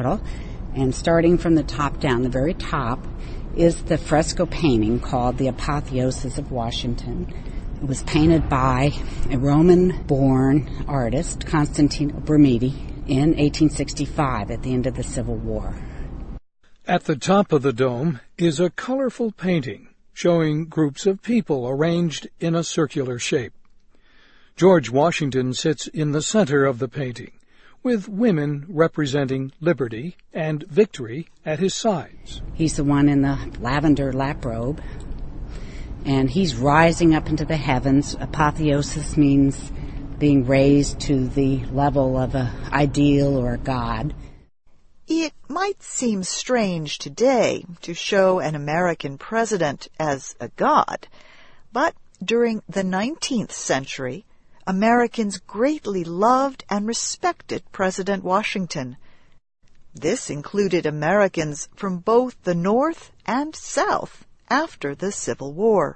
And starting from the top down, the very top, is the fresco painting called The Apotheosis of Washington. It was painted by a Roman-born artist, Constantino Brumidi, in 1865 at the end of the Civil War. At the top of the dome is a colorful painting showing groups of people arranged in a circular shape. George Washington sits in the center of the painting, with women representing liberty and victory at his sides. He's the one in the lavender lap robe, and he's rising up into the heavens. Apotheosis means being raised to the level of an ideal or a god. It might seem strange today to show an American president as a god, but during the 19th century, Americans greatly loved and respected President Washington. This included Americans from both the North and South after the Civil War.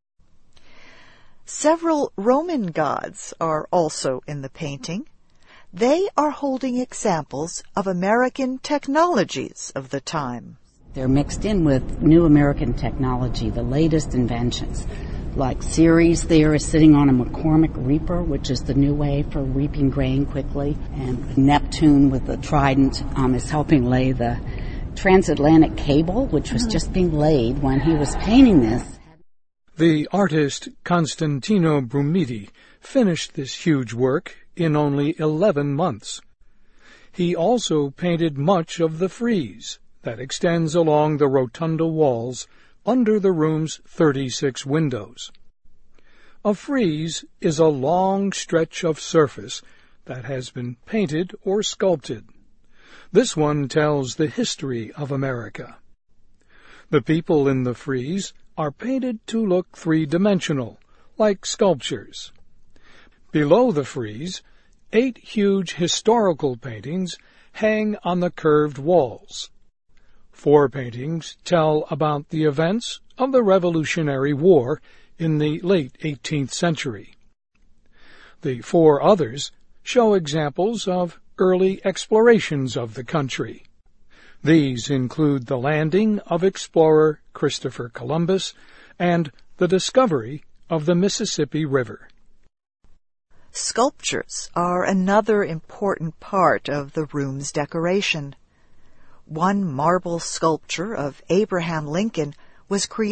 Several Roman gods are also in the painting. They are holding examples of American technologies of the time. They're mixed in with new American technology, the latest inventions. Like Ceres there is sitting on a McCormick reaper, which is the new way for reaping grain quickly. And Neptune with the trident is helping lay the transatlantic cable, which was just being laid when he was painting this. The artist Constantino Brumidi finished this huge work in only 11 months. He also painted much of the frieze that extends along the rotunda walls under the room's 36 windows. A frieze is a long stretch of surface that has been painted or sculpted. This one tells the history of America. The people in the frieze are painted to look three-dimensional, like sculptures. Below the frieze, 8 huge historical paintings hang on the curved walls. 4 paintings tell about the events of the Revolutionary War in the late 18th century. The 4 others show examples of early explorations of the country. These include the landing of explorer Christopher Columbus and the discovery of the Mississippi River. Sculptures are another important part of the room's decoration. One marble sculpture of Abraham Lincoln was created